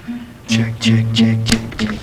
Check, check, check, check, check.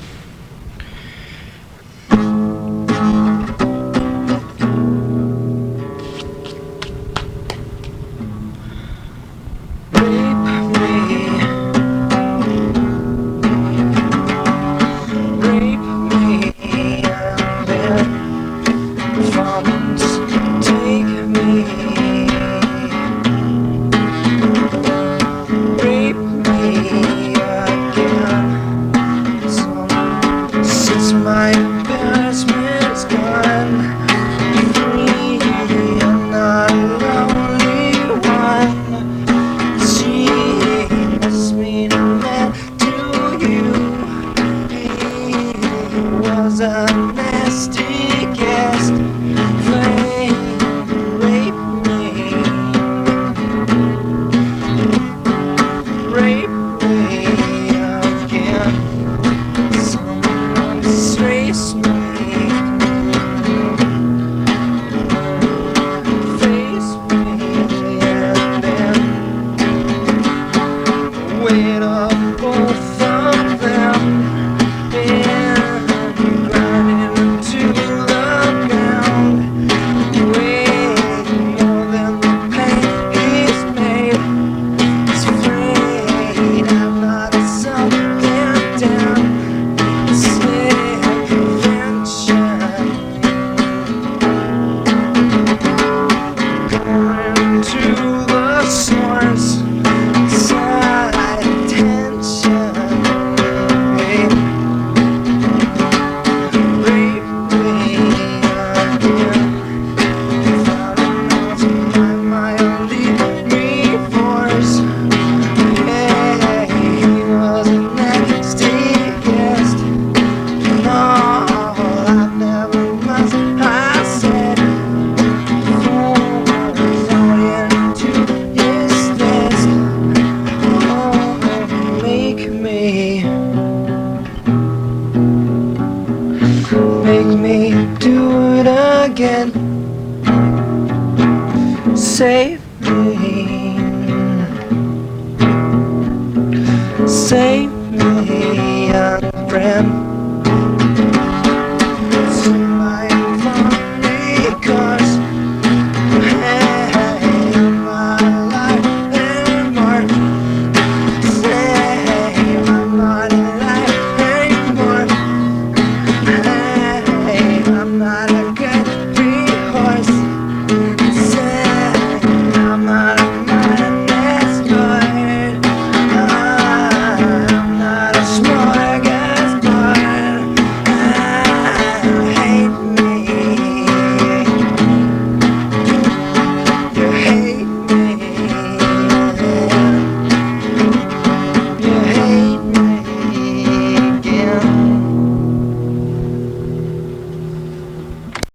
My embarrassment's gone. Free, I'm not the only one. She must mean that to you. He was a nasty guest. Flame, rape me. Rape me again. Face me, and then wait up both of them and grind into the ground. Way more than the pain he's made. He's afraid I'm not something down. To the source, side tension, rape me again. Found out my only recourse. Hey, he was a nasty guest. No, I've never must. I said. Make me do it again. Save me. Save me, young friend.